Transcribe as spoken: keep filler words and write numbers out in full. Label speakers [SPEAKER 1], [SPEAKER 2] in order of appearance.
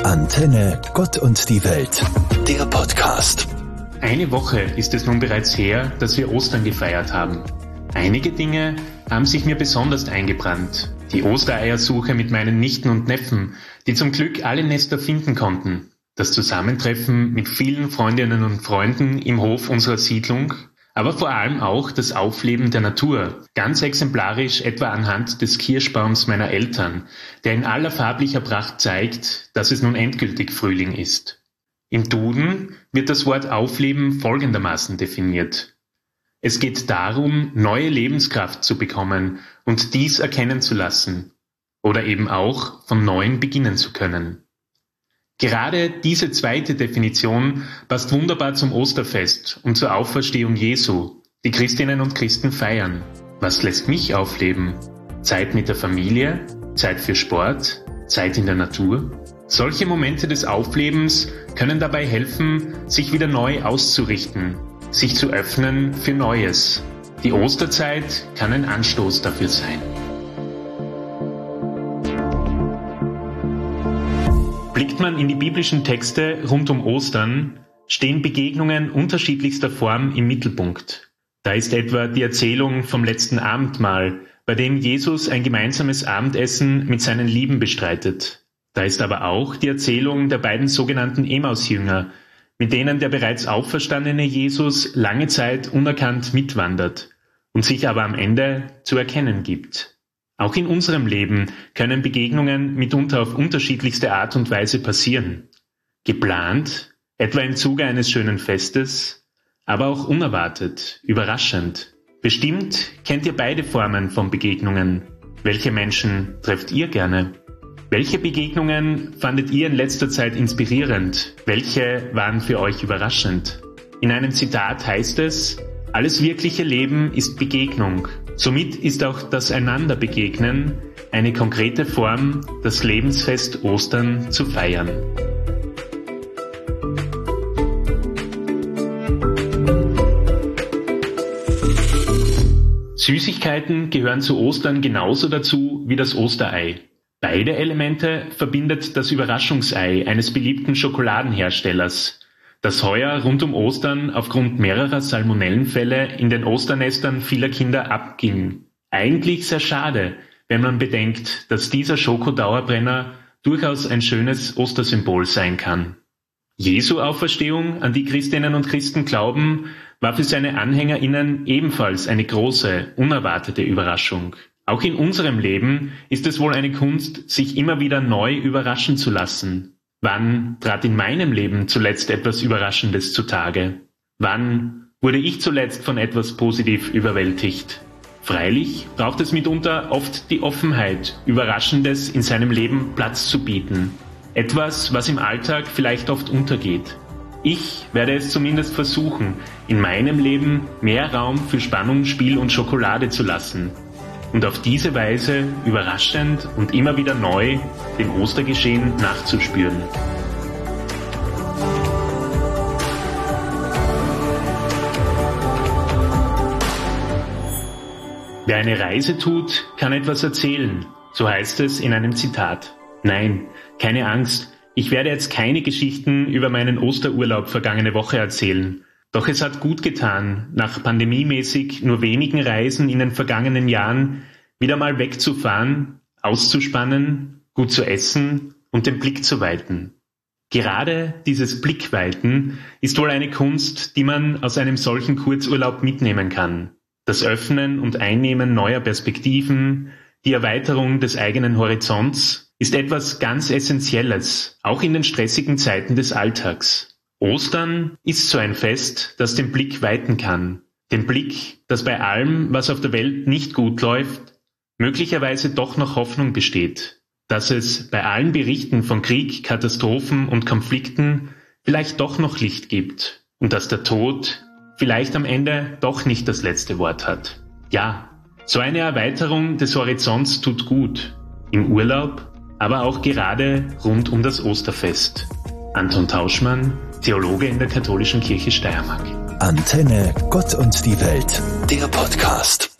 [SPEAKER 1] Antenne Gott und die Welt, der Podcast.
[SPEAKER 2] Eine Woche ist es nun bereits her, dass wir Ostern gefeiert haben. Einige Dinge haben sich mir besonders eingebrannt. Die Ostereiersuche mit meinen Nichten und Neffen, die zum Glück alle Nester finden konnten. Das Zusammentreffen mit vielen Freundinnen und Freunden im Hof unserer Siedlung, aber vor allem auch das Aufleben der Natur, ganz exemplarisch etwa anhand des Kirschbaums meiner Eltern, der in aller farblicher Pracht zeigt, dass es nun endgültig Frühling ist. Im Duden wird das Wort Aufleben folgendermaßen definiert. Es geht darum, neue Lebenskraft zu bekommen und dies erkennen zu lassen oder eben auch von Neuem beginnen zu können. Gerade diese zweite Definition passt wunderbar zum Osterfest und zur Auferstehung Jesu, die Christinnen und Christen feiern. Was lässt mich aufleben? Zeit mit der Familie, Zeit für Sport, Zeit in der Natur? Solche Momente des Auflebens können dabei helfen, sich wieder neu auszurichten, sich zu öffnen für Neues. Die Osterzeit kann ein Anstoß dafür sein. Blickt man in die biblischen Texte rund um Ostern, stehen Begegnungen unterschiedlichster Form im Mittelpunkt. Da ist etwa die Erzählung vom letzten Abendmahl, bei dem Jesus ein gemeinsames Abendessen mit seinen Lieben bestreitet. Da ist aber auch die Erzählung der beiden sogenannten Emmaus-Jünger, mit denen der bereits auferstandene Jesus lange Zeit unerkannt mitwandert und sich aber am Ende zu erkennen gibt. Auch in unserem Leben können Begegnungen mitunter auf unterschiedlichste Art und Weise passieren. Geplant, etwa im Zuge eines schönen Festes, aber auch unerwartet, überraschend. Bestimmt kennt ihr beide Formen von Begegnungen. Welche Menschen trefft ihr gerne? Welche Begegnungen fandet ihr in letzter Zeit inspirierend? Welche waren für euch überraschend? In einem Zitat heißt es: Alles wirkliche Leben ist Begegnung. Somit ist auch das Einander-Begegnen eine konkrete Form, das Lebensfest Ostern zu feiern. Süßigkeiten gehören zu Ostern genauso dazu wie das Osterei. Beide Elemente verbindet das Überraschungsei eines beliebten Schokoladenherstellers, das heuer rund um Ostern aufgrund mehrerer Salmonellenfälle in den Osternestern vieler Kinder abging. Eigentlich sehr schade, wenn man bedenkt, dass dieser Schokodauerbrenner durchaus ein schönes Ostersymbol sein kann. Jesu Auferstehung, an die Christinnen und Christen glauben, war für seine AnhängerInnen ebenfalls eine große, unerwartete Überraschung. Auch in unserem Leben ist es wohl eine Kunst, sich immer wieder neu überraschen zu lassen. Wann trat in meinem Leben zuletzt etwas Überraschendes zutage? Wann wurde ich zuletzt von etwas positiv überwältigt? Freilich braucht es mitunter oft die Offenheit, Überraschendes in seinem Leben Platz zu bieten. Etwas, was im Alltag vielleicht oft untergeht. Ich werde es zumindest versuchen, in meinem Leben mehr Raum für Spannung, Spiel und Schokolade zu lassen. Und auf diese Weise überraschend und immer wieder neu dem Ostergeschehen nachzuspüren. Wer eine Reise tut, kann etwas erzählen, so heißt es in einem Zitat. Nein, keine Angst, ich werde jetzt keine Geschichten über meinen Osterurlaub vergangene Woche erzählen. Doch es hat gut getan, nach pandemiemäßig nur wenigen Reisen in den vergangenen Jahren wieder mal wegzufahren, auszuspannen, gut zu essen und den Blick zu weiten. Gerade dieses Blickweiten ist wohl eine Kunst, die man aus einem solchen Kurzurlaub mitnehmen kann. Das Öffnen und Einnehmen neuer Perspektiven, die Erweiterung des eigenen Horizonts ist etwas ganz Essentielles, auch in den stressigen Zeiten des Alltags. Ostern ist so ein Fest, das den Blick weiten kann. Den Blick, dass bei allem, was auf der Welt nicht gut läuft, möglicherweise doch noch Hoffnung besteht. Dass es bei allen Berichten von Krieg, Katastrophen und Konflikten vielleicht doch noch Licht gibt. Und dass der Tod vielleicht am Ende doch nicht das letzte Wort hat. Ja, so eine Erweiterung des Horizonts tut gut. Im Urlaub, aber auch gerade rund um das Osterfest. Anton Tauschmann, Theologe in der Katholischen Kirche Steiermark.
[SPEAKER 1] Antenne Gott und die Welt, der Podcast.